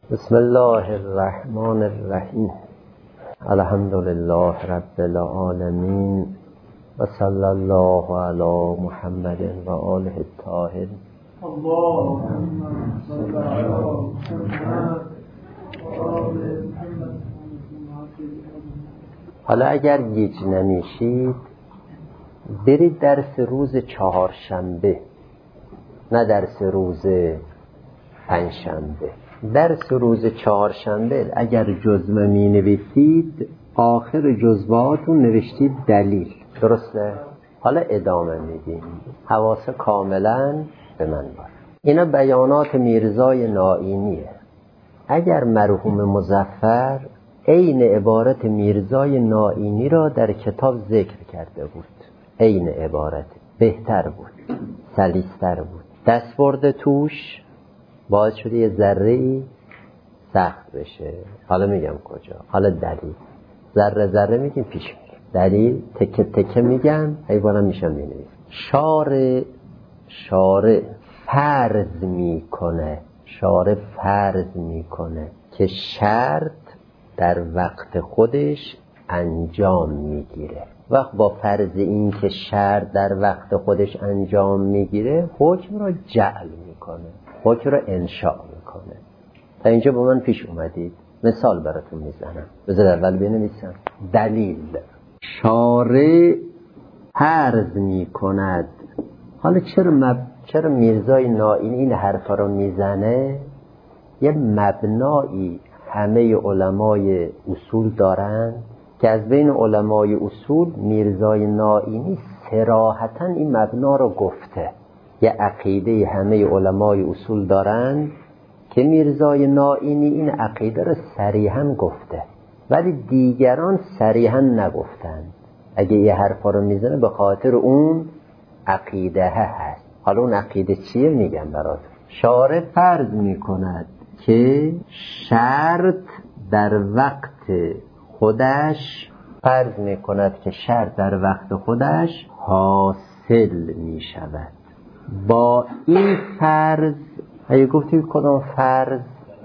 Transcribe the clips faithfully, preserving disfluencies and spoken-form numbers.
بسم الله الرحمن الرحیم. الحمد لله رب العالمین و صلی الله علی محمد و آله الطاهرین. اللهم صل علی محمد و آل محمد. حالا اگر گیج نمیشید برید درس روز چهارشنبه، نه درس روز پنجشنبه. درس روز چهارشنبه اگر جزوه می نویسید آخر جزوهاتون نوشتید دلیل، درسته؟ حالا ادامه میدیم. حواس کاملا به من باشه. اینا بیانات میرزای نائینیه. اگر مرحوم مظفر عین عبارت میرزای نائینی را در کتاب ذکر کرده بود، عین عبارت، بهتر بود، سلیس‌تر بود. دستبرد توش باعث شده یه ذره‌ای سخت بشه. حالا میگم کجا. حالا دلیل ذره ذره میگیم پیش میگیم، دلیل تکه تکه میگم، حیوانم میشم مینویسم. شارع شارع فرض میکنه شارع فرض میکنه که شرط در وقت خودش انجام میگیره. وقت با فرض این که شرط در وقت خودش انجام میگیره حکم را جعل میکنه، حکم را انشاء میکنه. تا اینجا با من پیش اومدید. مثال براتون میزنم. بذار اول بنویسم. دلیل شارع فرض میکند. حالا چرا مب... چرا میرزای نائینی این حرفا رو میزنه؟ یه مبنایی همه علمای اصول دارن که از بین علمای اصول میرزای نائینی صراحتاً این مبنا رو گفته. یه عقیده همه علمای اصول دارن که میرزای نائینی این عقیده رو صریحاً گفته، ولی دیگران صریحاً نگفتن. اگه یه حرفا رو میزنه به خاطر اون عقیده هست. حالا اون عقیده چیه میگم براتون. شارع فرض میکند که شرط در وقت خودش فرض میکند که شرط در وقت خودش حاصل میشود. با این فرض، اگه گفتید کدام فرض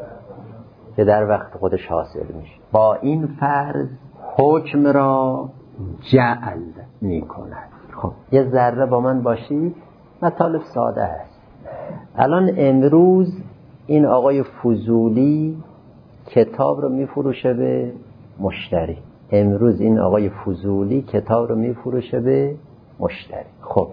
که در وقت خودش حاصل میشه، با این فرض حکم را جعل میکند. خب یه ذره با من باشید. مطالب ساده است. الان امروز این آقای فضولی کتاب رو میفروشه به مشتری. امروز این آقای فضولی کتاب رو میفروشه به مشتری. خب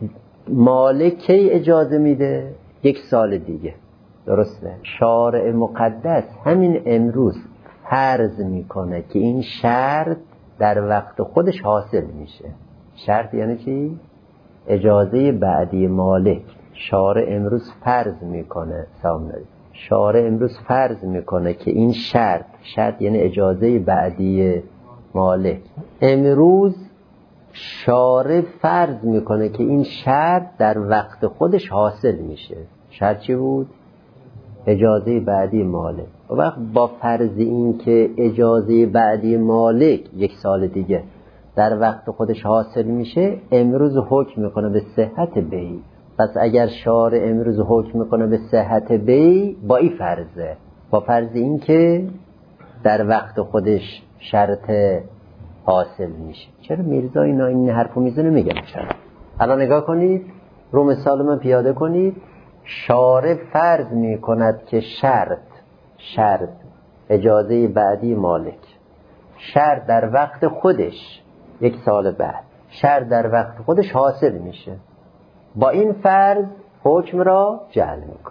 مالک کی اجازه میده؟ یک سال دیگه، درسته؟ شارع مقدس همین امروز فرض میکنه که این شرط در وقت خودش حاصل میشه. شرط یعنی چی؟ اجازه بعدی مالک. شارع امروز فرض میکنه سامنری شارع امروز فرض میکنه که این شرط شرط یعنی اجازه بعدی مالک. امروز شارع فرض میکنه که این شرط در وقت خودش حاصل میشه. شرط چی بود؟ اجازه بعدی مالک. و وقت با فرض این که اجازه بعدی مالک یک سال دیگه در وقت خودش حاصل میشه، امروز حکم میکنه به صحت بیع. پس اگر شارع امروز حکم میکنه به صحت بیع با این فرضه، با فرض این که در وقت خودش شرط حاصل میشه. چرا میرزای نائینی این حرفو میزنه؟ میگم چرا. الان نگاه کنید، رو مثال من پیاده کنید. شارع فرض میکند که شرط شرط اجازه بعدی مالک، شرط در وقت خودش یک سال بعد شرط در وقت خودش حاصل میشه. با این فرض حکم را جعل میکنه.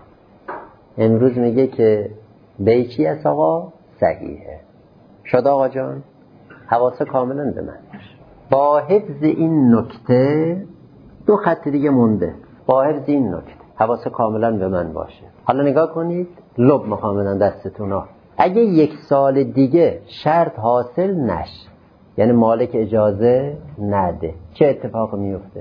امروز میگه که بیع چی است آقا؟ صحیحه. شد آقا جان؟ حواسه کاملا به من باشه. با حفظ این نکته دو خط دیگه مونده. با حفظ این نکته حواسه کاملا به من باشه. حالا نگاه کنید، لب میخوام بدن دستتون ها. اگه یک سال دیگه شرط حاصل نشه، یعنی مالک اجازه نده، چه اتفاق میفته؟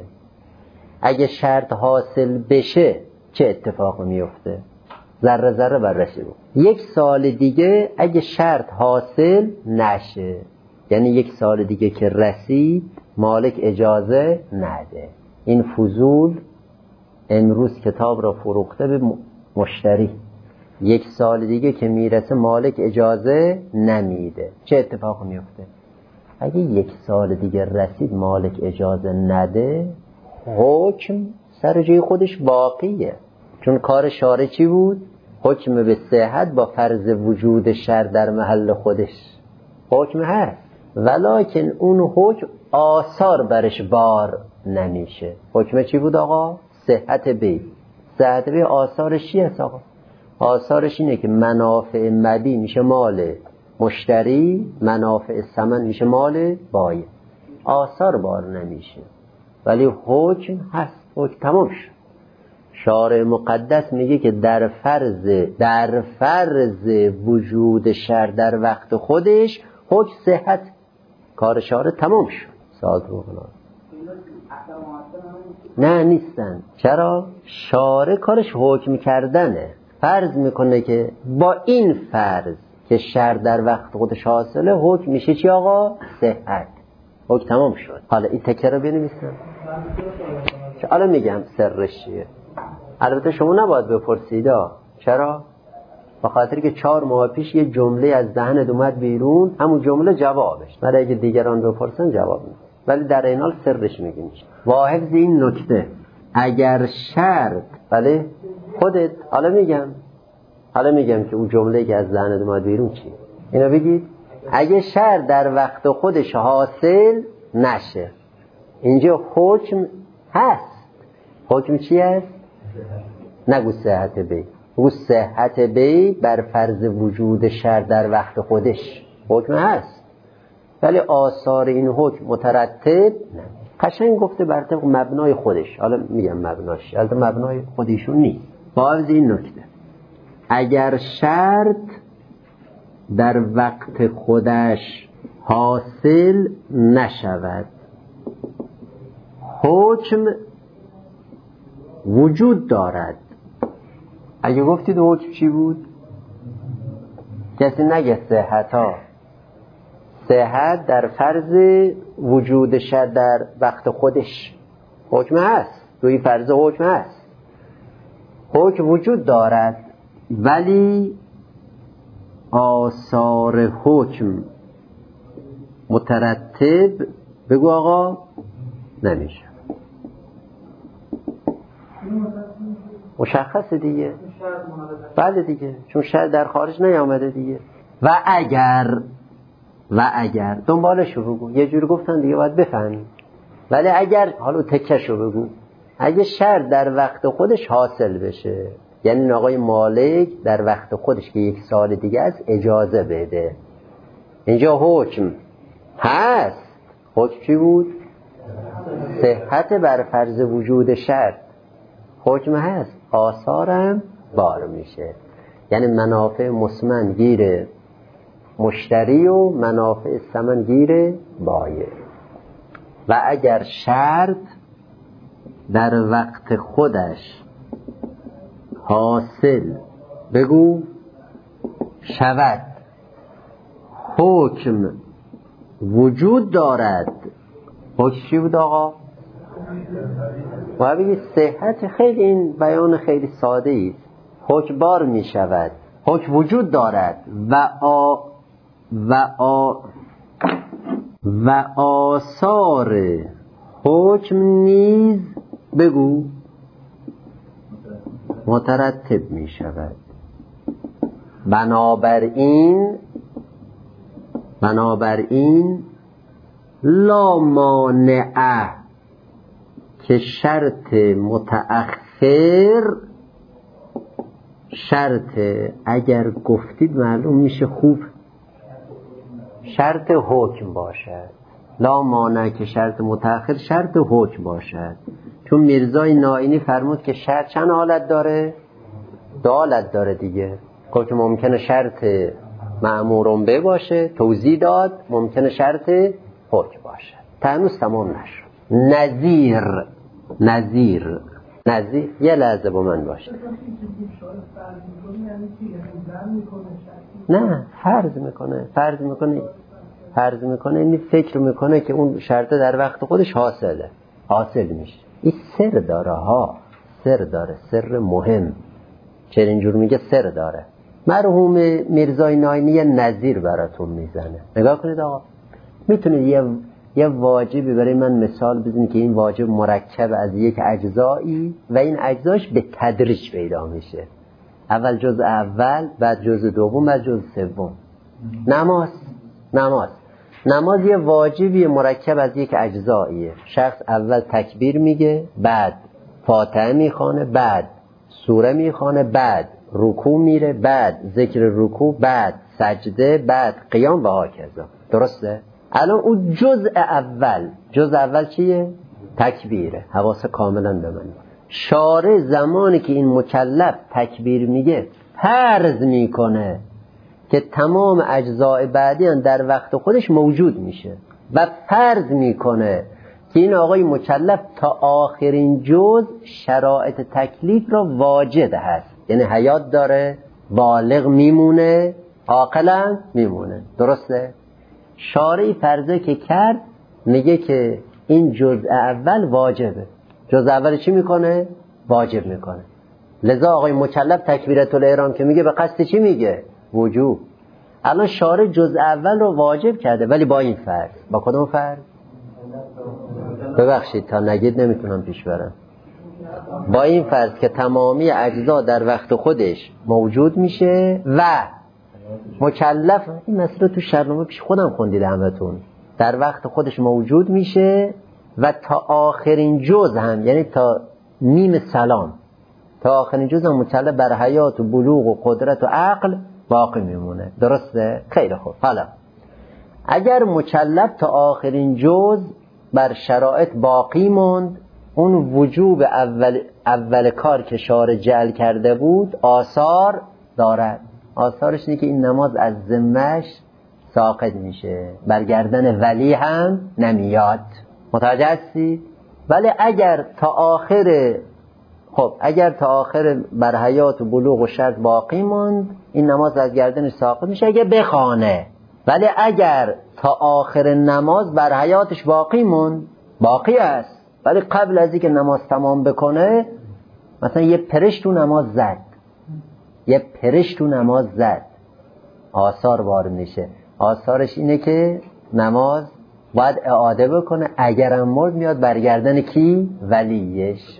اگه شرط حاصل بشه چه اتفاق میفته؟ ذره ذره بررسی بود. یک سال دیگه اگه شرط حاصل نشه، یعنی یک سال دیگه که رسید مالک اجازه نده. این فضول امروز کتاب را فروخته به مشتری. یک سال دیگه که میرسه مالک اجازه نمیده، چه اتفاق میفته؟ اگه یک سال دیگه رسید مالک اجازه نده، حکم سر جای خودش باقیه. چون کار شارع چی بود؟ حکم به صحت با فرض وجود شر در محل خودش حکم هست، ولکن اون حکم آثار برش بار نمیشه. حکم چی بود آقا؟ صحت بی. صحت بی آثارش چی هست آقا؟ آثارش اینه که منافع مبی میشه مال مشتری، منافع ثمن میشه مال بایع. آثار بار نمیشه، ولی حکم هست. حکم تمام شد. شارع مقدس میگه که در فرض در فرض وجود شر در وقت خودش حکم صحت، کار شارع تمام شد. ساعت رو بنا نه نیستن. چرا؟ شارع کارش حکم کردنه. فرض میکنه که با این فرض که شر در وقت خودش حاصله، حکم میشه چی آقا؟ صحت. حکم تمام شد. حالا این تکه رو بنویسم. حالا میگم سرش چیه. البته شما نباید بپرسید. چرا؟ به خاطر که چهار ماه پیش یه جمله از دهنت اومد بیرون، همون جمله جوابش. ولی اگه دیگران بپرسن جواب میده. ولی در این حال سرش میگیم. با حفظ این نکته، اگر شرط، بله خودت، حالا میگم حالا میگم که اون جمله که از دهنت اومد بیرون چی؟ اینو بگید. اگه شرط در وقت خودش حاصل نشه، اینجا حکم هست. حکم چی هست؟ نگو صحت بی، بگو صحت بی بر فرض وجود شر در وقت خودش حکم هست، ولی آثار این حکم مترتب نه. قشنگ گفته بر طبق مبنای خودش. حالا میگم مبناش، البته مبنای خودشون نیست. با عرض این نکته، اگر شرط در وقت خودش حاصل نشود، حکم وجود دارد. اگه گفتید حکم چی بود؟ کسی نگه صحت ها. صحت در فرض وجود شر در وقت خودش حکم هست. دوی فرض حکم هست. حکم وجود دارد، ولی آثار حکم مترتب بگو آقا نمیشه. مشخصه دیگه. بله دیگه، چون شر در خارج نیامده دیگه. و اگر و اگر دنبالشو بگو. یه جوری گفتن دیگه باید بفهمی. ولی اگر، حالا تکشو بگو، اگه شر در وقت خودش حاصل بشه، یعنی آقای مالک در وقت خودش که یک سال دیگه است اجازه بده، اینجا حکم هست. حکم چی بود؟ صحت بر فرض وجود شر. حکم هست، آثارم بار میشه. یعنی منافع مسمن گیره مشتری و منافع ثمن گیره بایع. و اگر شرط در وقت خودش حاصل بگو شود، حکم وجود دارد. حکم چی بود آقا؟ و بگی صحت. خیلی این بیان خیلی ساده است. حکم بار می شود، حکم وجود دارد و آ و آ و آثار حکم نیز بگو مترتب می شود. بنابراین بنابراین لا مانع که شرط متأخر، شرط اگر گفتید معلوم میشه خوب، شرط حکم باشد. لا مانع که شرط متأخر شرط حکم باشد. چون میرزای نائینی فرمود که شرط چند حالت داره؟ دو حالت داره دیگه. که ممکنه شرط مأمورون به باشه، توضیح داد، ممکنه شرط حکم باشه. تنوز تمام نشد. نظیر نظیر نظیر یه لحظه با من باشه. نه، فرض میکنه فرض میکنه فرض میکنه این فکر میکنه که اون شرط در وقت خودش حاصله حاصل میشه. این سر داره ها، سر داره، سر مهم. چرا اینجور میگه؟ سر داره. مرحوم میرزای ناینی نظیر براتون میزنه. نگاه کنید آقا، میتونید یه یه واجبی برای من مثال بزنید که این واجب مرکب از یک اجزایی و این اجزاش به تدریج پیدا میشه. اول جز اول، بعد جز دوم، بعد جز سوم. نماز نماز نماز یه واجبی مرکب از یک اجزاییه. شخص اول تکبیر میگه، بعد فاتحه میخونه، بعد سوره میخونه، بعد رکوع میره، بعد ذکر رکوع، بعد سجده، بعد قیام و هاکذا. درسته؟ الان اون جزء اول جزء اول چیه؟ تکبیره. حواس کاملا به من. شارع زمانی که این مکلف تکبیر میگه فرض میکنه که تمام اجزای بعدی در وقت خودش موجود میشه و فرض میکنه که این آقای مکلف تا آخرین جز شرایط تکلیف را واجد هست، یعنی حیات داره، بالغ میمونه، عاقلا میمونه. درسته؟ شارعی فرضه که کرد میگه که این جزء اول واجبه. جزء اول چی میکنه؟ واجب میکنه. لذا آقای مکلف تکبیرت الاحرام که میگه به قصد چی میگه؟ وجوب. الان شارع جزء اول رو واجب کرده، ولی با این فرض. با کدوم فرض؟ ببخشید تا نگید نمیتونم پیش برم. با این فرض که تمامی اجزا در وقت خودش موجود میشه و مکلف، این مسئله تو شرنامه پیش خودم خوندید همتون، در وقت خودش موجود میشه و تا آخرین جز هم، یعنی تا نیم سلام، تا آخرین جز هم مکلف بر حیات و بلوغ و قدرت و عقل باقی میمونه. درسته؟ خیلی خوب. حالا اگر مکلف تا آخرین جز بر شرایط باقی موند، اون وجوب اول, اول کار که شارع جعل کرده بود آثار دارد. آثارش اینه که این نماز از ذمه‌اش ساقط میشه، برگردن ولی هم نمیاد. متوجه هستید؟ ولی اگر تا آخر خب اگر تا آخر بر حیات و بلوغ و شرط باقی موند، این نماز از گردنش ساقط میشه اگه بخوانه. ولی اگر تا آخر نماز بر حیاتش باقی موند، باقی است، ولی قبل از اینکه نماز تمام بکنه، مثلا یه پرش تو نماز زد یه پرش تو نماز زد آثار وارد میشه. آثارش اینه که نماز باید اعاده بکنه. اگرم مرد میاد برگردن کی؟ ولیش.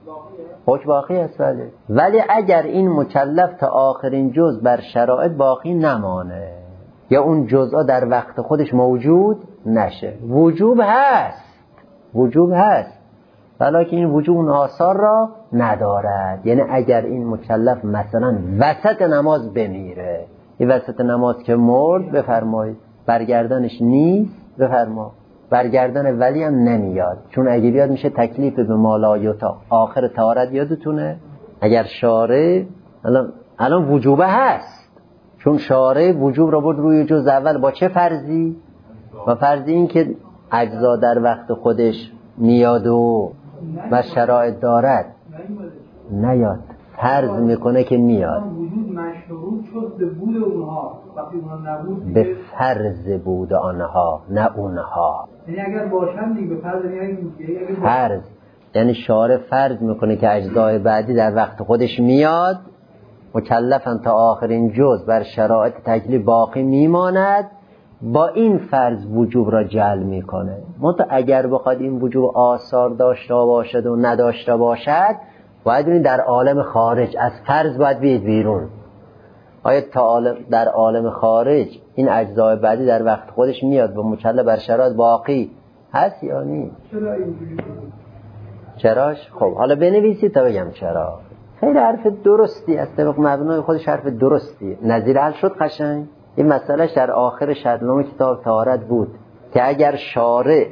حکم باقی است. ولی ولی اگر این مکلف تا آخرین جز بر شرایط باقی نمانه یا اون جزء در وقت خودش موجود نشه، وجوب هست وجوب هست ولیکن این وجوب اون آثار را ندارد. یعنی اگر این مکلف مثلا وسط نماز بمیره، این وسط نماز که مرد، بفرمایید برگردنش نیست، بفرما برگردن ولی هم نمیاد، چون اگه بیاد میشه تکلیف به مالایوتا. آخر طهارت یادتونه اگر شارع الان الان وجوبه هست، چون شارع وجوب را برد روی جز اول با چه فرضی؟ با فرضی این که اجزا در وقت خودش میاد و و شرایط دارد. نیاد، فرض میکنه که میاد. وجود مشروط شد به بود اونها، وقتی اونها نبود به فرض بود آنها، نه اونها. یعنی اگر باشن دیگه به فرض یعنی فرض یعنی شارع فرض میکنه که اجزای بعدی در وقت خودش میاد، مکلفن تا آخرین جز بر شرایط تکلیف باقی میماند، با این فرض وجوب را جعل میکنه. منتها اگر بخواد این وجوب آثار داشته باشد و نداشته باشد، باید این در عالم خارج از فرض باید بیاد بیرون. آیا تا عالم در عالم خارج این اجزای بعدی در وقت خودش میاد و مکلف بر شرایط باقی هست یا نیست؟ چرا اینجوری؟ چراش؟ خب حالا بنویسید تا بگم چرا. خیلی حرف درستی است، طبق مبنای خودش حرف درستی. نظیر حل شد قشنگ. این مسئلهش در آخر شرحنامه کتاب طهارت بود که اگر شارع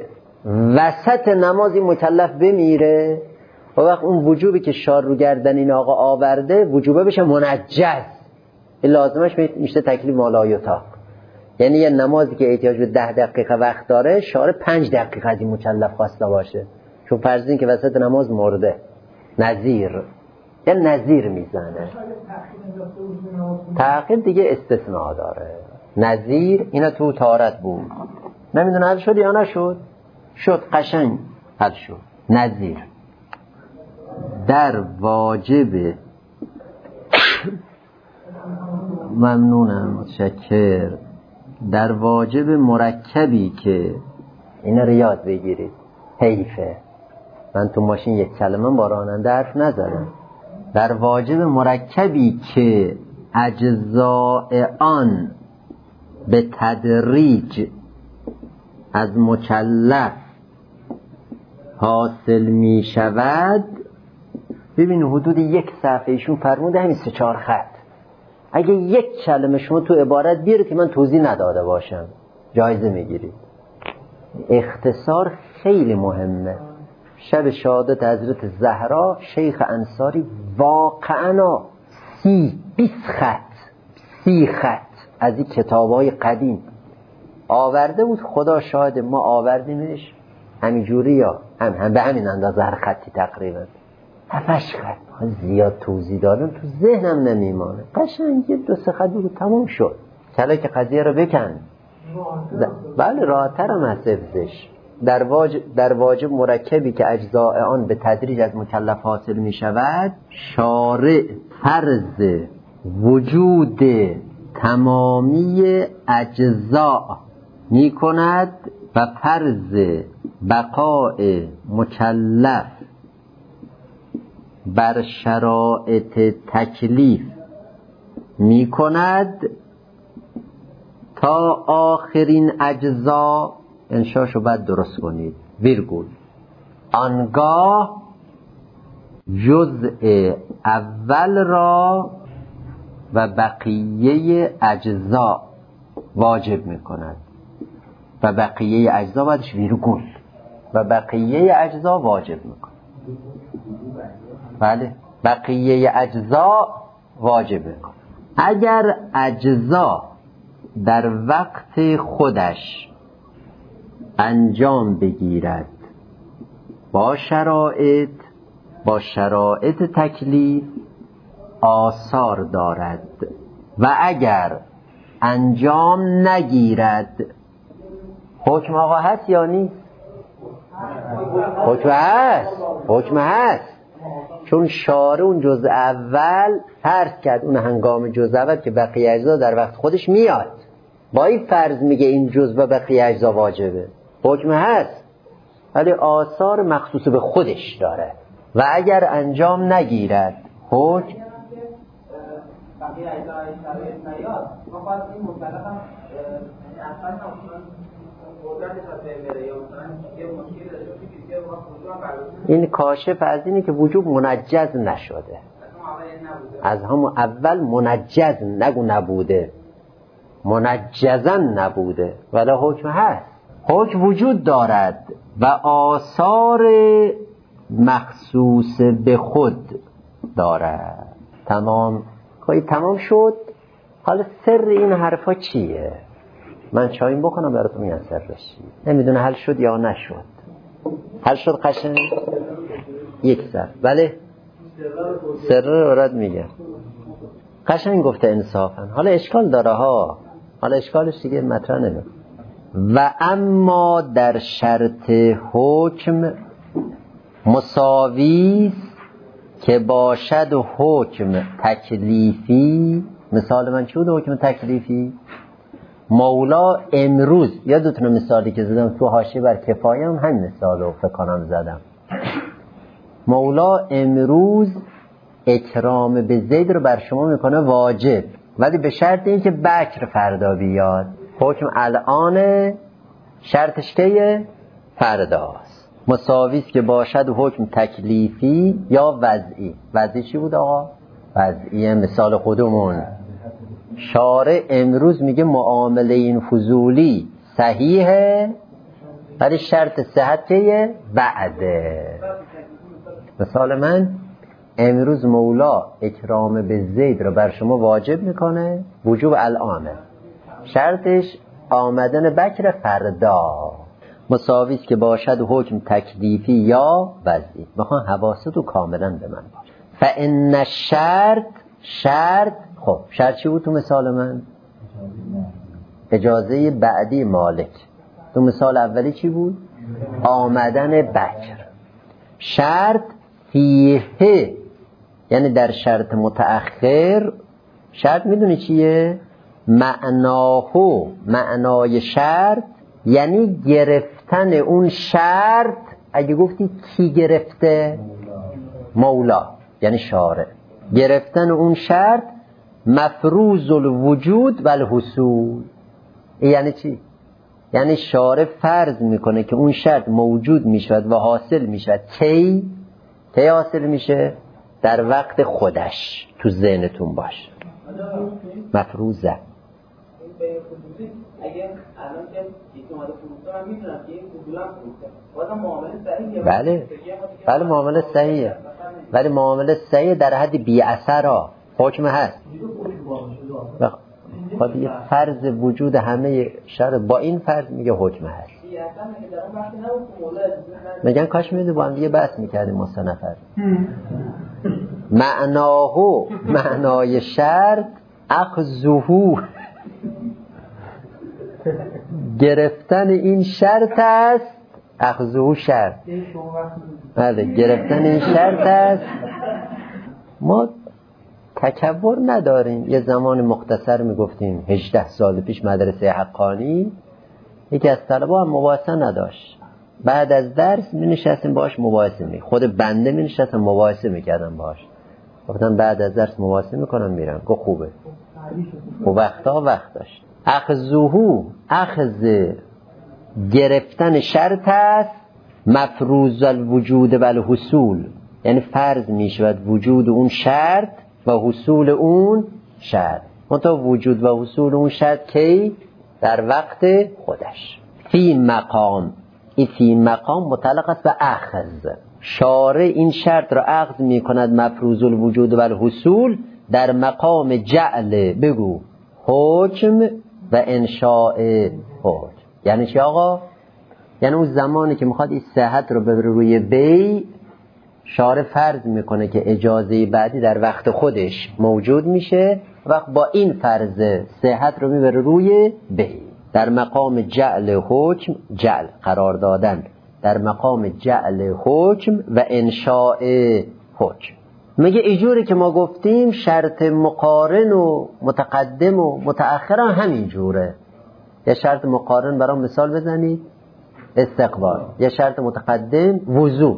وسط نمازی مکلف بمیره، و وقت اون وجوبی که شار رو گردن این آقا آورده وجوبه بشه منجز، این لازمش میشه تکلیف مالایوتا. یعنی یه نمازی که احتیاج به ده دقیقه وقت داره، شارع پنج دقیقه از این مکلف خواسته باشه، چون فرض این که وسط نماز مرده. نظیر یه نظیر میزنه. تأخیر دیگه استثناء داره. نظیر اینا تو طهارت بود، نمیدونه حل شد یا نشد؟ شد، قشنگ حل شد. نظیر در واجب ممنونم، متشکر. در واجب مرکبی که اینا رو یاد بگیرید، حیفه من تو ماشین یک کلمه با راننده حرف نزدم. در واجب مرکبی که اجزاء آن به تدریج از مکلف حاصل می شود، ببین حدود یک صفحه ایشون فرموده همین سه چهار خط. اگه یک کلمه شما تو عبارت بیاره که من توضیح نداده باشم جایزه میگیرید. اختصار خیلی مهمه. شب شهادت حضرت زهرا شیخ انصاری واقعا سی بیست خط سی خط از این کتابای قدیم آورده بود. خدا شاهد ما آوردیمش همینجوری یا هم, هم به همین اندازه هر خطی تقریبا هفتش خط. زیاد توضیح دادن تو ذهنم نمیمانه. قشنگ یه دو سه خط بود تمام شد. کلا که قضیه رو بکن. بله راحت‌ترم از حفظش. در واجب, در واجب مرکبی که اجزاء آن به تدریج از مکلف حاصل می شود، شارع فرض وجود تمامی اجزاء می کند و فرض بقاء مکلف بر شرایط تکلیف می کند تا آخرین اجزا. انشاشو باید درست کنید ویرگول. آنگاه جزء اول را و بقیه اجزا واجب می کند و بقیه اجزا بعدش ویرگول و بقیه اجزا واجب می کند. بله بقیه اجزا واجب می کند. اگر اجزا در وقت خودش انجام بگیرد با شرایط با شرایط تکلیف آثار دارد و اگر انجام نگیرد حکم آقا هست یا نیست؟ حکم هست حکم هست چون شارع اون جزء اول فرض کرد اون هنگام جزء اول که بقیه اجزا در وقت خودش میاد. با این فرض میگه این جزء و بقیه اجزا واجبه. حکم هست ولی آثار مخصوص به خودش داره و اگر انجام نگیرد حکم بقیه اجزا شرایط نیاد. ما خواهد این مطلق هم اصلا هم قدرتش از بین بره یا مثلا یه مشکل داشته که وجوب هم برداشت. این کاشف از اینه که وجوب منجز نشده. از همون اول منجز نگو نبوده منجزا نبوده ولی حکم هست. حکم وجود دارد و آثار مخصوص به خود دارد. تمام خواهی تمام شد. حالا سر این حرفا چیه؟ من چایم بکنم براتون میگم سرش چیه. نمیدونه حل شد یا نشد. حل شد قشنگ یک سر. بله سر رو رد میگه قشنگ گفته انصافا. حالا اشکال داره ها. حالا اشکالش دیگه مطرح نمیشه. و اما در شرط حکم مساوی که باشد حکم تکلیفی. مثال من چی بود حکم تکلیفی؟ مولا امروز یادتونه مثالی که زدم تو حاشیه بر کفایه هم همین مثالو فکر کنم زدم. مولا امروز اکرام به زید رو بر شما میکنه واجب ولی به شرط این که بکر فردا بیاد. حکم الان شرطش که فرداست. مساویست که باشد حکم تکلیفی یا وضعی. وضعی چی بود آقا؟ وضعی مثال خودمون. شارع امروز میگه معامله این فضولی صحیحه ولی شرط صحت که بعده. مثال من امروز مولا اکرام به زید رو بر شما واجب میکنه وجوب الانه شرطش آمدن بکر فردا. مساویست که باشد حکم تکلیفی یا وضعی. بخوام حواستو کاملا به من باشه. فان الشرط شرط. خب شرط چی بود تو مثال من؟ اجازه بعدی مالک. تو مثال اولی چی بود؟ آمدن بکر. شرط فیه یعنی در شرط متأخر شرط میدونی چیه؟ معناهو، معنای شرط یعنی گرفتن اون شرط. اگه گفتی کی گرفته؟ مولا یعنی شارع. گرفتن اون شرط مفروض الوجود و الحصول. یعنی چی؟ یعنی شارع فرض میکنه که اون شرط موجود میشود و حاصل میشود. کی؟ کی حاصل میشه؟ در وقت خودش. تو ذهنتون باش مفروضه. اگر الان که یکی اومده فروخته من میدونم که این فضولا فروخته بازم معامله صحیحه. بله بله معامله صحیحه، ولی معامله صحیحه در حد بی اثر ها حکم هست. خب یه فرض وجود همه شرط با این فرض میگه حکم هست. میگن کاش میدونی با هم دیگه بحث میکردیم ما سه نفر. معناهو، معنای شرط اخذهو، گرفتن این شرط است. اخذهو شرط، بله گرفتن این شرط است. ما تکبر نداریم. یه زمان مختصر میگفتیم هجده سال پیش مدرسه حقانی یکی از طلبا هم مباحثه نداشت. بعد از درس می نشستیم باهاش مباحثه می خود بنده می نشستم مباحثه میکردم باهاش. گفتم بعد از درس مباحثه میکنم میرم. گفت خوبه. و وقتا وقت داشت. اخذهو، اخذ گرفتن شرط است مفروض الوجود و الحصول، یعنی فرض می شود وجود اون شرط و حصول اون شرط. منتها وجود و حصول اون شرط کی؟ در وقت خودش. فی مقام، این فی مقام متعلق است به اخذ. شارع این شرط را اخذ می کند مفروض الوجود و الحصول در مقام جعل بگو حکم و انشاء حکم. یعنی چی آقا؟ یعنی اون زمانی که میخواد این صحت رو ببره روی بی، شارع فرض میکنه که اجازه بعدی در وقت خودش موجود میشه. وقت با این فرض صحت رو میبره روی بی در مقام جعل حکم، جعل قرار دادن در مقام جعل حکم و انشاء حکم. میگه ایجوری که ما گفتیم شرط مقارن و متقدم و متأخر همین جوره. یه شرط مقارن برام مثال بزنید. استقبال. یه شرط متقدم وضو.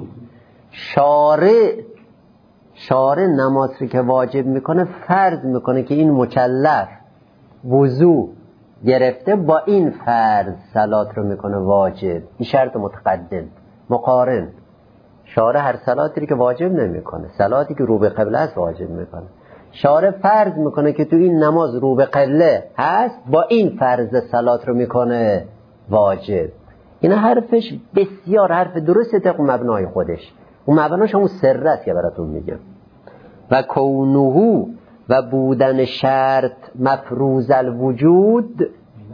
شارع شارع نماز رو که واجب میکنه فرض میکنه که این مکلف وضو گرفته، با این فرض صلات رو میکنه واجب. این شرط متقدم. مقارن شارع هر صلاتی رو که واجب نمیکنه، صلاتی که رو به قبله است واجب میکنه. شارع فرض میکنه که تو این نماز رو به قبله هست، با این فرض صلات رو میکنه واجب. این حرفش بسیار حرف درسته طبق مبنای خودش. اون مبناش همون سر است که براتون میگم. و کونهو و بودن شرط مفروض الوجود.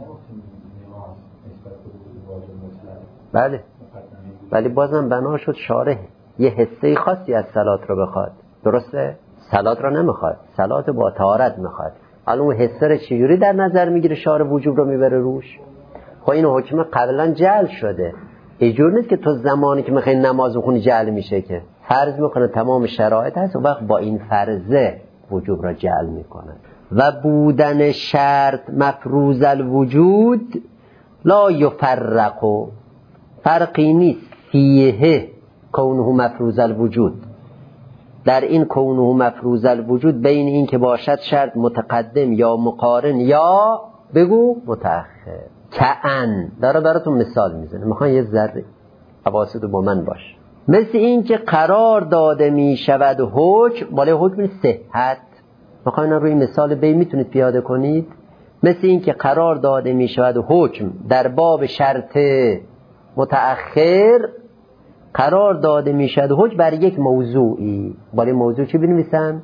بله ولی بازم بنا شد شارع یه حصه خاصی از صلات رو بخواد. درسته؟ صلات رو نمیخواد، صلات با طهارت میخواد. الان اون حصه رو چجوری در نظر میگیره شارع وجوب رو میبره روش؟ خب این حکم قبلا جعل شده. اینجور نیست که تو زمانی که میخوای نماز بخونی جعل میشه، که فرض میکنه تمام شرایط هست و وقت با این فرضه وجوب را جعل میکنه. و بودن شرط مفروض الوجود لا یفرق، فرقی نیست فیه کونه مفروض الوجود، در این کونه مفروض الوجود بین این که باشد شرط متقدم یا مقارن یا بگو متأخر. کأن داره براتون مثال میزنه، میخوان یه ذره حواست با من باش. مثل این که قرار داده میشود حکم، بالای حکم صحت. میخوان روی مثال بی میتونید پیاده کنید. مثل این که قرار داده میشود حکم در باب شرط متأخر، قرار داده میشود حکم بر یک موضوعی. بالای موضوع چی بنویسم؟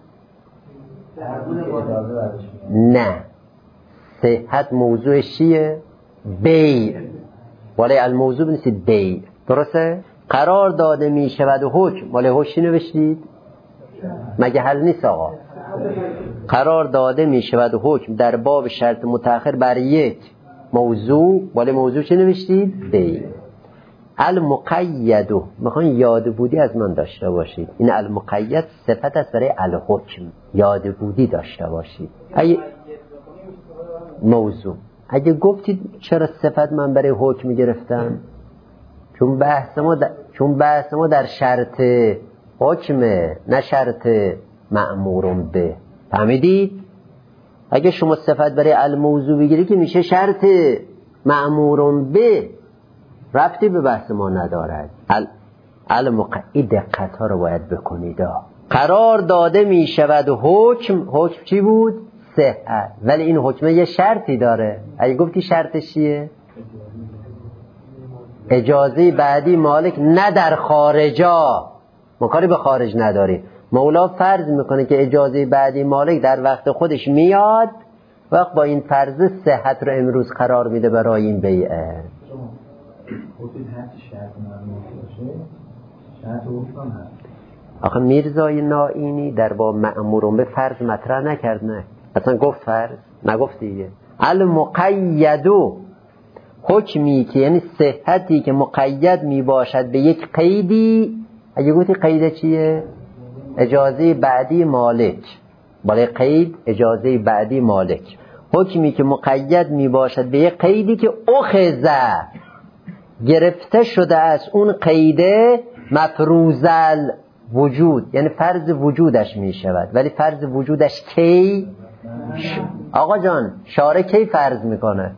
نه، صحت موضوعش چیه؟ بیع. بالای الموضوع بنویسید بیع. درسته؟ قرار داده می شود حکم، بالای حکم چی نوشتید؟ مگه حل نیست آقا؟ قرار داده می شود حکم در باب شرط متأخر بر یک موضوع، بالای موضوع چی نوشتید؟ بیع. المقید، میخوان یاد بودی از من داشته باشید. این المقید صفت است برای الحکم، یاد بودی داشته باشید. اگه موضوع اگه گفتید چرا صفت من برای حکم گرفتم، چون بحث ما در... چون بحث ما در شرط حکمه نه شرط مأمورم به. فهمیدید؟ اگه شما صفت برای الموضوع بگیری که میشه شرط مأمورم به، ربطی به بحث ما ندارد. ال... المقید دقت ها رو باید بکنید. قرار داده میشود حکم، حکم چی بود؟ صحت. ولی این حکمه یه شرطی داره. اگه گفتی شرطش چیه؟ اجازه بعدی مالک نه در خارجا، ما کاری به خارج نداریم. مولا فرض میکنه که اجازه بعدی مالک در وقت خودش میاد، وقت با این فرض صحت رو امروز قرار میده برای این بیعه. آخه میرزای نائینی در با مأمورون به فرض مطرح نکرد، نه اصلا گفت فرض نگفت دیگه. المقیدو حکمی که یعنی صحتی که مقید می باشد به یک قیدی. اگه گفتی قید چیه؟ اجازه بعدی مالک. برای قید اجازه بعدی مالک. حکمی که مقید می باشد به یک قیدی که اخذه گرفته شده از اون قیده مفروض الوجود، یعنی فرض وجودش می شود. ولی فرض وجودش کی؟ آقا جان شارع کی فرض میکنه؟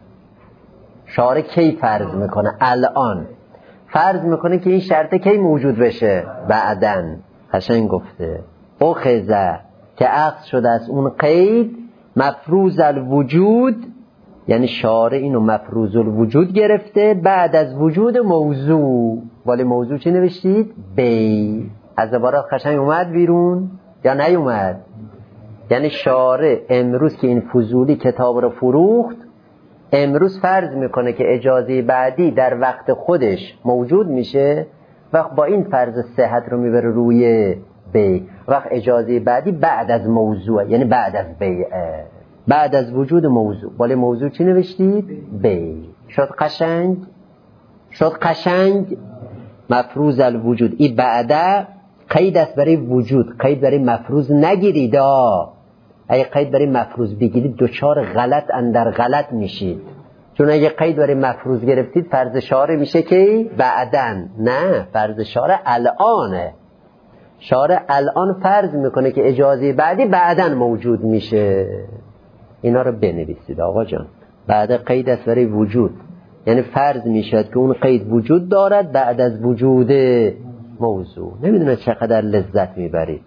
شارع کی فرض میکنه؟ الان فرض میکنه که این شرطه کی موجود بشه؟ بعدن. قشنگ گفته اخذه که اخذ شده از اون قید مفروض الوجود، یعنی شارع اینو مفروض الوجود گرفته بعد از وجود موضوع. ولی موضوع چی نوشتید؟ بی. از عبارت قشنگ اومد بیرون یا نیومد؟ یعنی شارع امروز که این فضولی کتاب رو فروخت، امروز فرض میکنه که اجازه بعدی در وقت خودش موجود میشه، وقت با این فرض صحت رو میبره روی بی. وقت اجازه بعدی بعد از موضوع، یعنی بعد از بی، بعد از وجود موضوع. ولی موضوع چی نوشتید؟ بی. شد قشنگ؟ شد قشنگ؟ مفروض الوجود. این بعده قید است برای وجود، قید برای مفروض نگیرید. اگه قید برای مفروض بگیرید دوچار غلط اندر غلط میشید. چون اگه قید برای مفروض گرفتید فرض شارع میشه که بعدن. نه، فرض شارع الانه. شارع الان فرض میکنه که اجازه بعدی بعدن موجود میشه. اینا رو بنویسید آقا جان. بعد قید است برای وجود، یعنی فرض میشد که اون قید وجود دارد بعد از وجود موضوع. نمیدونه چقدر لذت میبرید.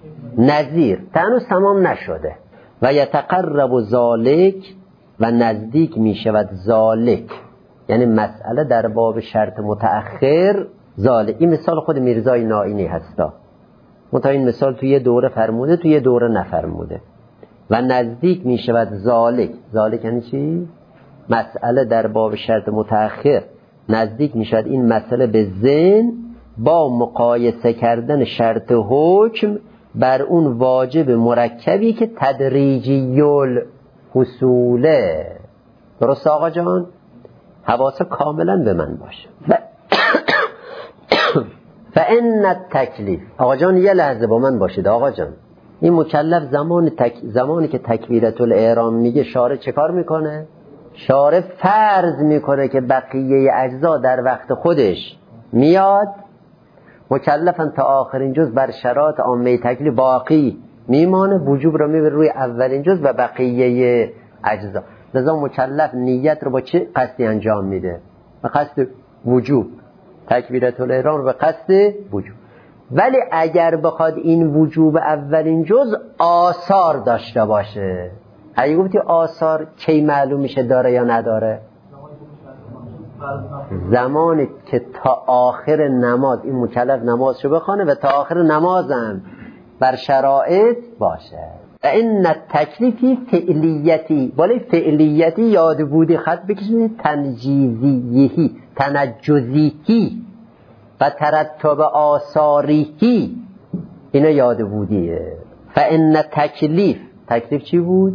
نظیر تنوز تمام نشده. و یتقرب ذالک، و نزدیک میشود ذالک، یعنی مسئله در باب شرط متأخر. ذالک این مثال خود میرزای نائینی هستا. منتها این مثال توی یه دوره فرموده توی یه دوره نفرموده. و نزدیک میشود ذالک. ذالک یعنی چی؟ مسئله در باب شرط متأخر نزدیک میشود این مسئله به ذهن با مقایسه کردن شرط حکم بر اون واجب مرکبی که تدریجی الحصوله. درست آقا جان؟ حواس کاملا به من باشه. فان التکلیف، آقا جان یه لحظه با من باشید آقا جان. این مکلف زمان تک... زمانی که تکبیرة الاحرام میگه شارع چه کار میکنه؟ شارع فرض میکنه که بقیه اجزا در وقت خودش میاد. مکلفن تا آخرین جز بر شرایط عامه تکلیف باقی میمانه، وجوب رو میبره روی اولین جز و بقیه اجزا. لذا مکلف نیت رو با چه قصدی انجام میده؟ به قصد وجوب. تکبیرة الاحرام رو به قصد وجوب. ولی اگر بخواد این وجوب اولین جز آثار داشته باشه، اگه گفتی آثار کی معلوم میشه داره یا نداره؟ زمانی که تا آخر نماز این مکلف نمازشو بخونه و تا آخر نمازم بر شرایط باشه. این تکلیفی فعلیتی، ولی فعلیتی یاد بودی خط بکشید تنجیزیهی تنجزیهی و ترتب آثاریهی، اینا یاد بودیه. فان تکلیف، تکلیف چی بود؟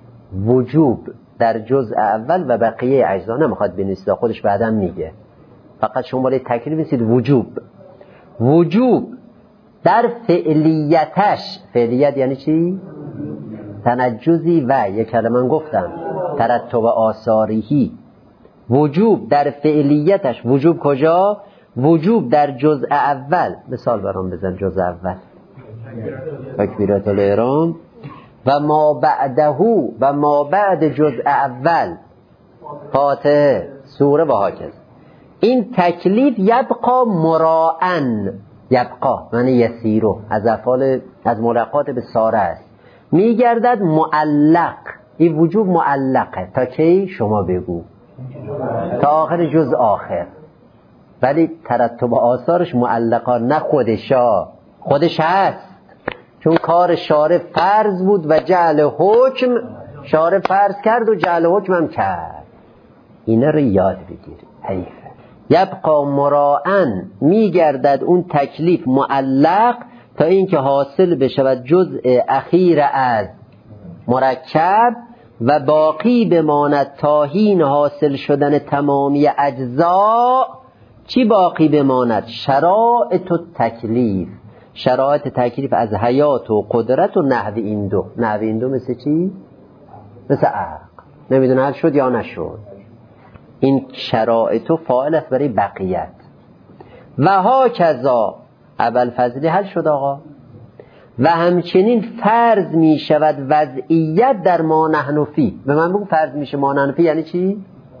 وجوب در جزء اول و بقیه اجزا. نمیخواد بنویسه، خودش بعدم میگه. فقط شماره تکلیف نیستید وجوب. وجوب در فعلیتش، فعلیت یعنی چی؟ تنجزی و یک کلمه گفتم ترتب آثاریهی. وجوب در فعلیتش. وجوب کجا؟ وجوب در جزء اول. مثال برام بزن. جزء اول تکبیرات الاحرام و ما بعده و ما بعد جزء اول فاتحه سوره و هاکذا. این تکلیف یبقا مراعن. یبقا معنی یسیرو از افعال از ملقات به ساره است، میگردد معلق. این وجوب معلقه تا کی؟ شما بگو تا آخر جز آخر. ولی ترتب آثارش معلقا نه خودشا. خودش هست چون کار شارع فرض بود و جعل حکم شارع فرض کرد و جعل حکم هم کرد. اینا رو یاد بگیرید. حیفه. یبقا مراعن میگردد اون تکلیف معلق تا اینکه حاصل بشود جزء اخیر از مرکب و باقی بماند تا حین حاصل شدن تمامی اجزا. چی باقی بماند؟ شرائط و تکلیف. شرایط تکلیف از حیات و قدرت و نحو این دو. نحو این دو مثل چی؟ مثل عقل. نمیدونه حل شد یا نشد. این شرایط و فاعل است برای بقیت. و ها کذا اول فضلی حل شد آقا. و همچنین فرض می شود وضعیت در ما نحن فی. به من بگو فرض میشه ما نحن فی یعنی چی؟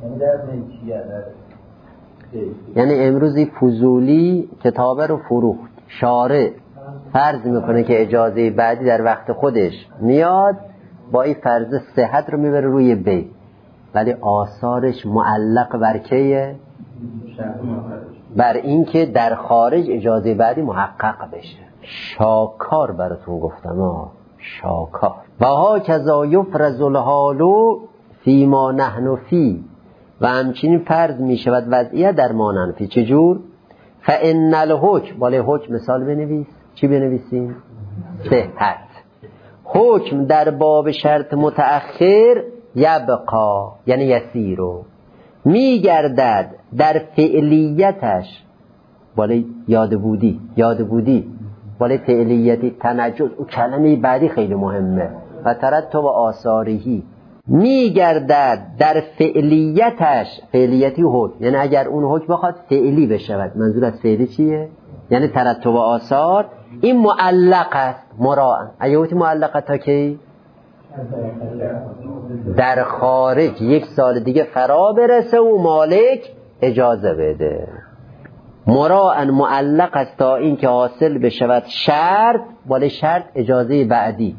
یعنی امروزی فضولی کتابه رو فروخت، شارع فرض میکنه که اجازه بعدی در وقت خودش میاد، با این فرض صحت رو میبره روی بی، ولی آثارش معلق بر کیه؟ بر این که در خارج اجازه بعدی محقق بشه. شاکار براتون گفتم ها، شاکار. و ها کذا یفرض الحال فی ما نحن فی. و همچنین فرض می شود وضعیت در ما نحن فی. چجور؟ فان الحکم. بالای حکم مثال بنویس. چی بنویسیم؟ صحت. حکم در باب شرط متأخر یبقا یعنی یسیرو میگردد در فعلیتش. بالای یاد بودی یاد بودی بالای فعلیتی تنجز. او کلمه بعدی خیلی مهمه. و ترتب آثارهی میگردد در فعلیتش. فعلیتی حکم یعنی اگر اون حکم بخواد فعلی بشود. منظور از فعلی چیه؟ یعنی ترتب آثار. این معلق است مراعن. اگه وقتی معلقه تا کی؟ در خارج یک سال دیگه فرا برسه و مالک اجازه بده. مراعن معلق است تا این که حاصل بشود شرط. بالای شرط اجازه بعدی.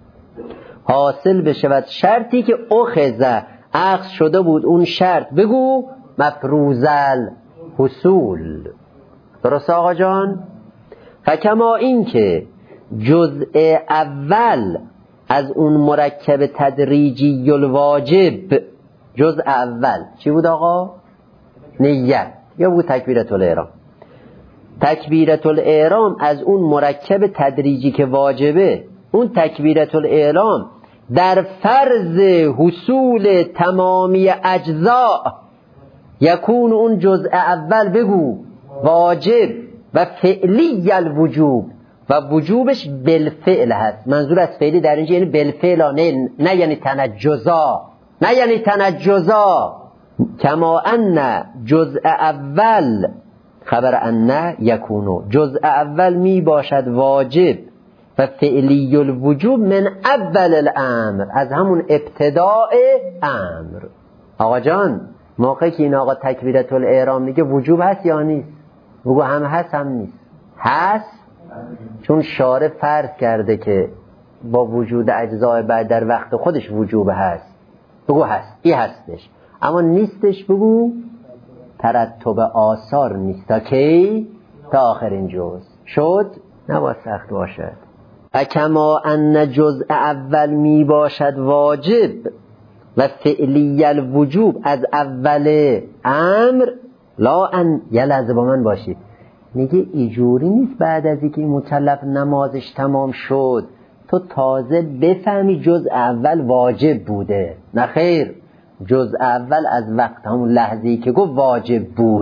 حاصل بشود شرطی که اخذ اخذ شده بود اون شرط. بگو مفروضل حصول. درست آقا جان؟ فکما این که جزء اول از اون مرکب تدریجی الواجب. جزء اول چی بود آقا؟ نیت یا بود تکبیرت الاحرام. تکبیرت الاحرام از اون مرکب تدریجی که واجبه. اون تکبیرت الاحرام در فرض حصول تمامی اجزا یکون اون جزء اول بگو واجب و فعلی الوجوب. و وجوبش بالفعل هست. منظور از فعلی در اینجا یعنی بالفعل، نه, نه یعنی تنجزا. نه یعنی تنجزا. کما ان جزء اول خبر ان یکونو. جزء اول می باشد واجب و فعلی الوجوب من اول الامر. از همون ابتداء امر. آقا جان موقعی که این آقا تکبیرت الاحرام میگه وجوب هست یا نیست؟ بگو هم هست هم نیست. هست چون شارع فرض کرده که با وجود اجزای بعد در وقت خودش وجوب هست. بگو هست. این هستش. اما نیستش بگو ترتب آثار نیست. تا کی؟ تا آخرین جز. شد؟ نباید سخت باشد. اکما ان جزء اول می باشد واجب و فعلی الوجوب از اول امر. لا ان یلحظه با من باشید. میگه ایجوری نیست بعد از اینکه مکلف نمازش تمام شد تو تازه بفهمی جزء اول واجب بوده. نه خیر. جزء اول از وقت همون لحظه‌ای که گفت واجب بود.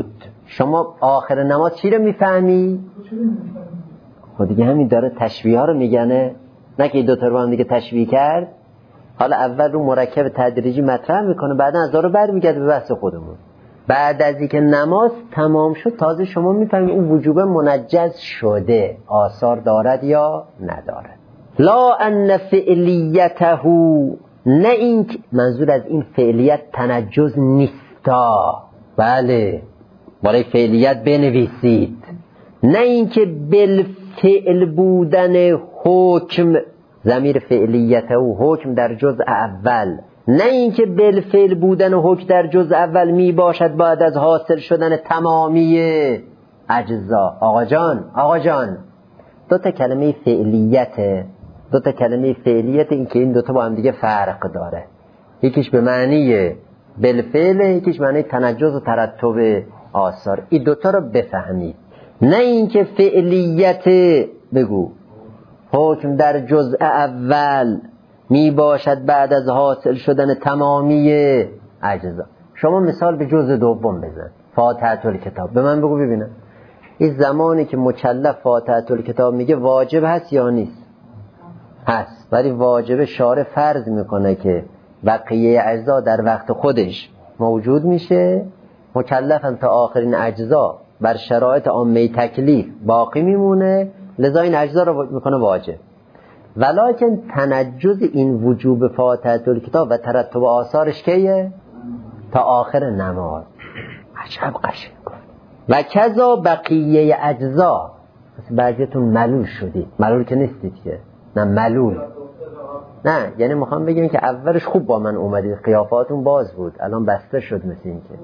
شما آخر نماز چی رو میفهمی؟ خب دیگه همین داره تشبیه ها رو میگنه، نه که دو تا رو هم دیگه تشبیه کرد. حالا اول رو مرکب تدریجی مطرح میکنه، بعدا از داره برمیگرده به بحث خودمون. بعد از اینکه نماز تمام شد تازه شما میفهمید اون وجوب منجز شده، آثار دارد یا ندارد. لا ان فعلیته، نه این منظور از این فعلیت تنجز نیستا، بله برای فعلیت بنویسید، نه اینکه بالفعل بودن حکم، ضمیر فعلیته و حکم در جزء اول، نه اینکه بالفعل بودن حکم در جزء اول می باشد بعد از حاصل شدن تمامی اجزا. آقا جان آقا جان دو تا کلمه فعلیت، دو تا کلمه فعلیت، این که این دو تا با هم دیگه فرق داره، یکیش به معنی بالفعل، یکیش معنی تنجز و ترتب آثار. این دو تا رو بفهمید، نه اینکه فعلیت بگو حکم در جزء اول می باشد بعد از حاصل شدن تمامی اجزا. شما مثال به جزء دوم بزن، فاتحه الکتاب، به من بگو ببینم این زمانی که مکلف فاتحه الکتاب میگه واجب هست یا نیست؟ هست، ولی واجب شارع فرض میکنه که بقیه اجزا در وقت خودش موجود میشه، مکلفن تا آخرین اجزا بر شرایط عامه تکلیف باقی میمونه، لذا این اجزا رو میکنه واجب. ولکن تنجز این وجوب فاتحه الکتاب و ترتب آثارش کیه؟ تا آخر نماز. عجب قشنگ گفت. و کذا بقیه اجزا. بعضیتون ملول شدید، ملول که نیستید که، نه ملول، نه یعنی میخوام بگم که اولش خوب با من اومدید، قیافاتون باز بود، الان بسته شد مثل این که.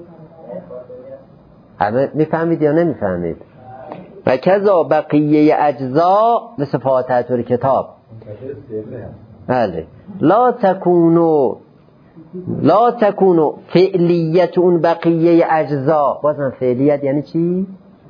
همه میفهمید یا نمیفهمید؟ و کذا بقیه اجزا مثل فاتحه الکتاب. بله. لا تکونو لا تکونو فعلیت اون بقیه اجزا. بازم فعلیت یعنی چی؟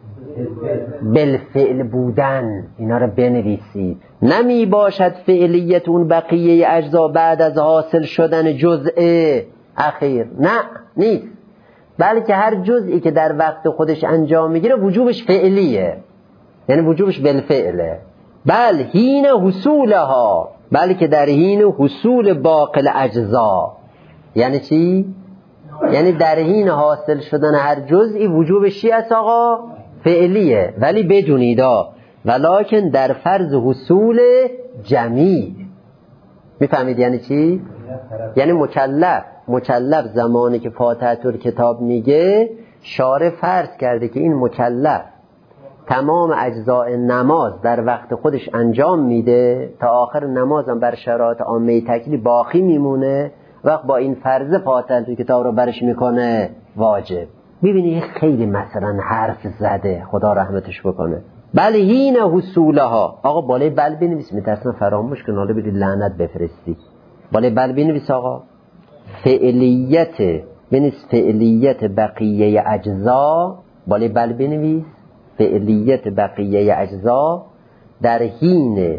بالفعل بودن. اینا رو بنویسید. نمی باشد فعلیت اون بقیه اجزا بعد از حاصل شدن جزء اخیر. نه نیست، بلکه هر جزئی که در وقت خودش انجام میگیره وجوبش فعلیه، یعنی وجوبش بالفعله. بل حین حصولها، بلکه در حین حصول باقی الاجزا. یعنی چی؟ یعنی در حین حاصل شدن هر جزئی وجوبش چی است آقا؟ فعلیه، ولی بدونیدا ولکن در فرض حصول جمیع. میفهمید یعنی چی؟ یعنی مکلف مکلف زمانی که فاتحه الکتاب میگه شارع فرض کرده که این مکلف تمام اجزاء نماز در وقت خودش انجام میده، تا آخر نمازم بر شرایط عامه تکلیف باقی میمونه، وقت با این فرض فاتحه الکتاب رو برش میکنه واجب. میبینی خیلی مثلا حرف زده، خدا رحمتش بکنه. بل حین حصولها. آقا بالای بل بنویس، میترسن فراموش کن حالا برید لعنت بفرستی. بالای بل بنویس آقا. فعلیت بنویس فعلیت بقیه اجزا، بالای بل بنویس فعلیت بقیه اجزا در حین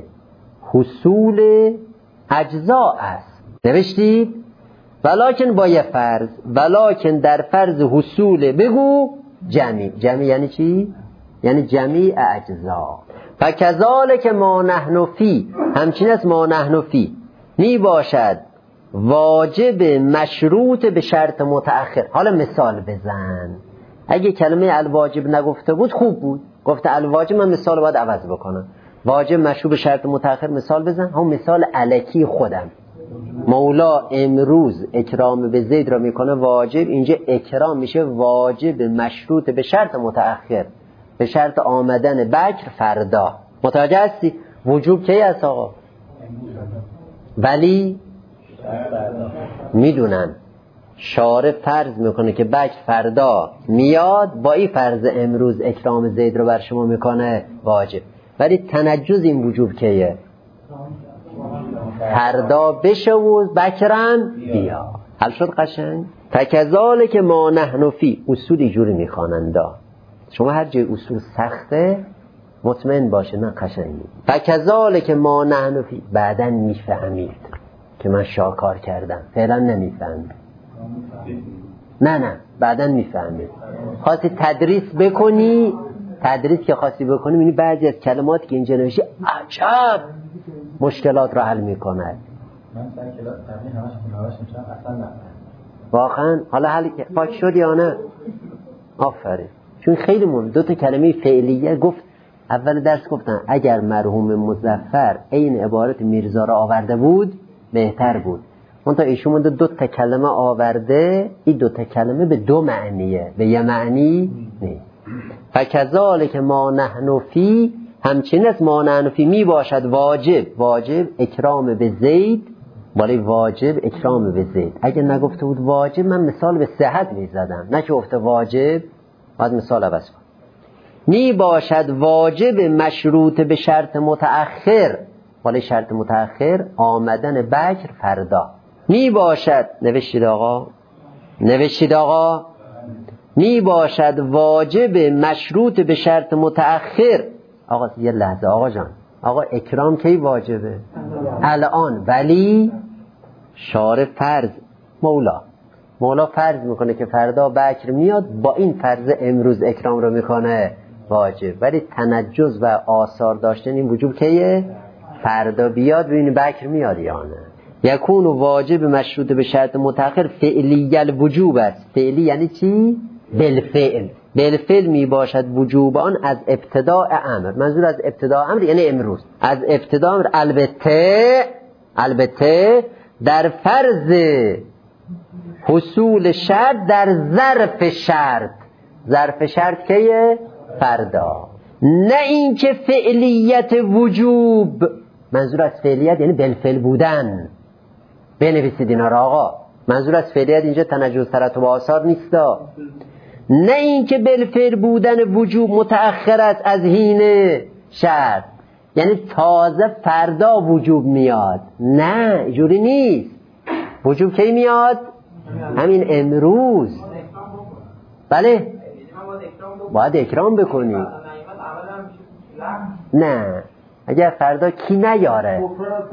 حصول اجزا است. نوشتید؟ ولکن با یه فرض، ولکن در فرض حصول بگو جمعی. جمعی یعنی چی؟ یعنی جمیع اجزا. فکذالک ما نحن فی، همچین است ما نحن فی می باشد واجب مشروط به شرط متأخر. حالا مثال بزن. اگه کلمه الواجب نگفته بود خوب بود، گفته الواجب، من مثال باید عوض بکنم. واجب مشروط به شرط متأخر مثال بزن. هم مثال الکی خودم. مولا امروز اکرام به زید را میکنه واجب، اینجا اکرام میشه واجب مشروط به شرط متأخر، به شرط آمدن بکر فردا. متوجه هستی؟ وجوب کی است آقا؟ ولی میدونن شارع فرض میکنه که بکر فردا میاد، با این فرض امروز اکرام زید رو بر شما میکنه واجب، ولی تنجز این وجوب کیه؟ فردا بشه و بکرم بیا. حل شد قشنگ؟ فکذالک ما نحن فی. اصول جوری میخوانندا، شما هر جای اصول سخته مطمئن باشه نه قشنگ. فکذالک ما نحن فی، بعدن میفهمید که من شاکار کردم، فعلا نمیفهمید. نه نه بعداً میفهمی. خواستی تدریس بکنی، تدریس که خواستی بکنی می‌بینی بعضی از کلماتی که اینجا نوشته عجب مشکلات رو حل می‌کند. من سر کلاس تمرین همش همش میشم اصلا نفهمیدم واقعا. حالا حل پاک شد یا نه؟ آفرین. چون خیلی مون دو تا کلمه فعلیه گفت اول درس گفتن اگر مرحوم مظفر این عبارت میرزا را آورده بود بهتر بود. اون تا ایشون مونده دو تا کلمه آورده، این دو تا کلمه به دو معنیه، به یه معنی نیست. فکذالک ما نحن فی، همچنین از ما نحن فی می باشد واجب، واجب اکرام به زید، ولی واجب اکرام به زید. اگه نگفته بود واجب من مثال به صحت می زدم، نه که گفته واجب باید مثال عوض کنم. می باشد واجب مشروط به شرط متأخر، ولی شرط متأخر آمدن بکر فردا. می باشد، نوشتید آقا؟ نوشتید آقا؟ می باشد واجب مشروط به شرط متأخر. آقا یه لحظه آقا جان، آقا اکرام کی واجبه؟ الان. ولی شارع فرض، مولا مولا فرض میکنه که فردا بکر میاد، با این فرض امروز اکرام رو میکنه واجب. ولی تنجز و آثار داشتن این وجوب کیه؟ فردا بیاد ببین بکر میاد یا نه. یکون واجب مشروط به شرط متأخر فعلی الوجوب است. فعلی یعنی چی؟ بالفعل. بالفعل می باشد وجوب آن از ابتداء امر. منظور از ابتداء امر یعنی امروز. از ابتداء امر البته البته در فرض حصول شرط در ظرف شرط. ظرف شرط کیه؟ فردا. نه اینکه فعلیت وجوب. منظور از فعلیت یعنی بالفعل بودن. بنویسید اینا را آقا. منظور از فعلیت اینجا تنجز ترتب آثار نیستا. نه اینکه بالفعل بودن وجوب متأخر است از حین شرط، یعنی تازه فردا وجوب میاد. نه جوری نیست. وجوب کی میاد؟ همین امروز. بله باید اکرام بکنی. نه اگر فردا کی نیاره،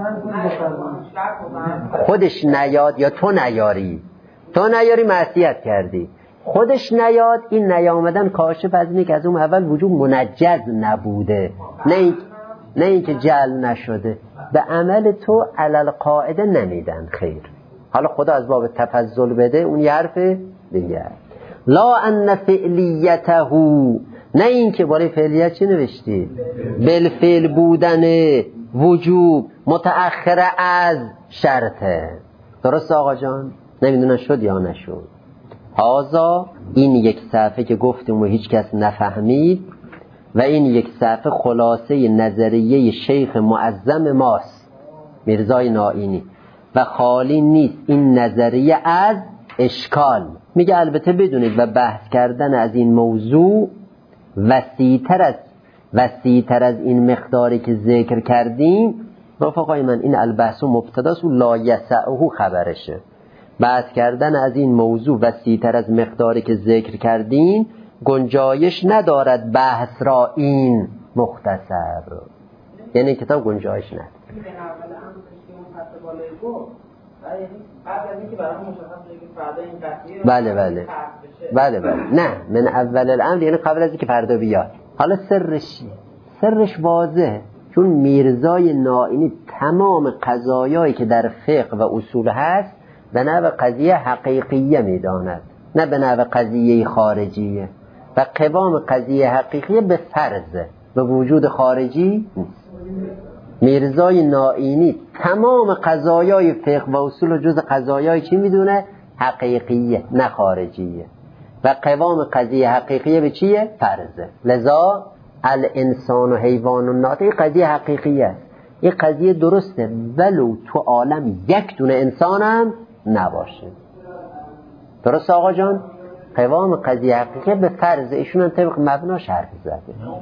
خودش نیاد یا تو نیاری، تو نیاری معصیت کردی. خودش نیاد، این نیامدن کاشف از اینه که از اون اول وجود منجز نبوده، نه این نه اینکه جعل نشده. به عمل تو علل قاعده نمیدن خیر. حالا خدا از باب تفضل بده اون یه حرف دیگه. لا ان فعلیته، نه این که برای فعلیت چی نوشتی؟ بالفعل بودن وجوب متأخر از شرطه. درست آقا جان؟ نمیدونن شد یا نشد. هازا این یک صفحه که گفتیم و هیچ کس نفهمید و این یک صفحه خلاصه نظریه شیخ معظم ماست میرزای نائینی و خالی نیست این نظریه از اشکال. میگه البته بدونید و بحث کردن از این موضوع وسیع‌تر از وسیع‌تر از این مقداری که ذکر کردیم. رفقای من این البحث مبتداست و لا یسعه خبرشه. بحث کردن از این موضوع وسیع‌تر از مقداری که ذکر کردیم گنجایش ندارد بحث را این مختصر، یعنی کتاب گنجایش نداره. بله بله بله بله نه من اول الامر یعنی قبل از اینکه فردا بیاد. حالا سرش سرش واضحه، چون میرزای نائینی تمام قضایایی که در فقه و اصول هست به نوع قضیه حقیقیه میداند، نه به نوع قضیه خارجیه. و قوام قضیه حقیقیه به فرضه، به وجود خارجی نیست. میرزای نائینی تمام قضایای فقه و اصول جز قضایای چی میدونه؟ حقیقیه نه خارجیه. و قوام قضیه حقیقیه به چیه؟ فرضه. لذا الانسان و حیوان و ناطق قضیه حقیقیه است. این قضیه درسته ولو تو عالم یک دونه انسانم نباشه. درست آقا جان؟ قوام قضیه حقیقیه به فرض. ایشون هم طبق مبناش حرف زده.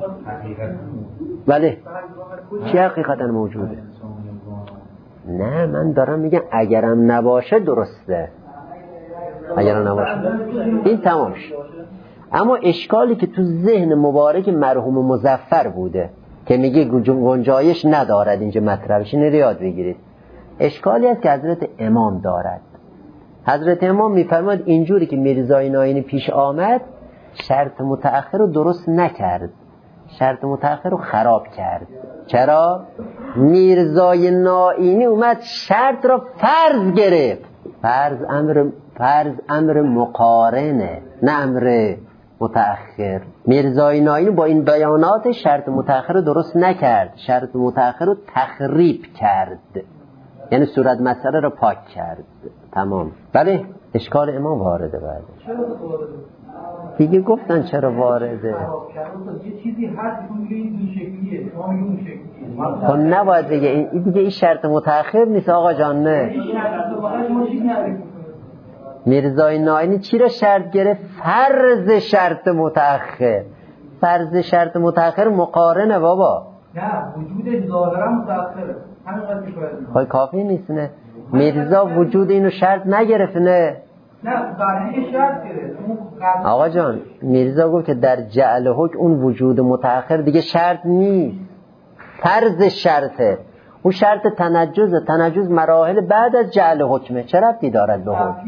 بله چی حقیقتا موجوده؟ نه من دارم میگم اگرم نباشه درسته، اگرم نباشه این تمام شد. اما اشکالی که تو ذهن مبارک مرحوم مظفر بوده که میگه گنجایش ندارد اینجا مطرحش، اینو یاد بگیرید. اشکالی است که حضرت امام دارد. حضرت امام میفرماد اینجوری که میرزای ناینی پیش آمد شرط متأخر رو درست نکرد، شرط متأخر رو خراب کرد. چرا؟ میرزای ناینی اومد شرط رو فرض گرفت. فرض امر فرض امر مقارنه، نه امر متأخر. میرزای ناینی با این بیانات شرط متأخر رو درست نکرد، شرط متأخر رو تخریب کرد، یعنی صورت مسئله رو پاک کرد. تمام. بله اشکال امام وارده. بعد دیگه گفتن چرا وارده. یه چیزی هست که میگه این شکلیه، شما میگه اون شکلیه. تو نباید بگه این دیگه این شرط متأخر نیست آقا جان. نه میرزای ناینی چی را شرط گرفت؟ فرض شرط متأخر. فرض شرط متأخر مقارنه بابا. نه وجود ظاهرا متأخره. همین قضیه که باید خواهی کافی نیست. نه میرزا وجود اینو شرط نگرفت. نه نه برای شرط گرفت. آقا جان میرزا گفت که در جعل حکم اون وجود متأخر دیگه شرط نیست، فرض شرطه. اون شرط تنجز، تنجز مراحل بعد از جعل حکمه. چه ربطی دارد به حکم؟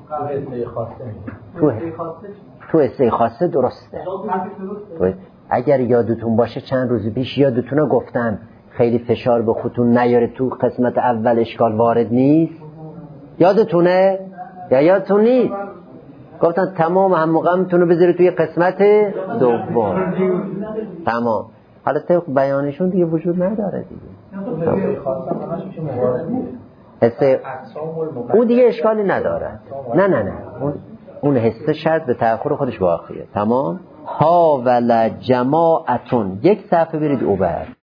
تو تو حصه خاصه درسته. اگر یادتون باشه چند روز پیش یادتونه گفتم خیلی فشار به خودتون نیاره، تو قسمت اول اشکال وارد نیست. یادتونه یا یادتون نیست؟ گفتن تمام هم مقامتون رو بذاری توی قسمت دوم. تمام. حالا طبق بیانشون دیگه وجود نداره دیگه. حسه اون دیگه اشکالی نداره. نه نه نه اون اون حسه شرط به تأخر خودش واقعیه. تمام. ها ول جماعتون. یک صفحه برید اوبر.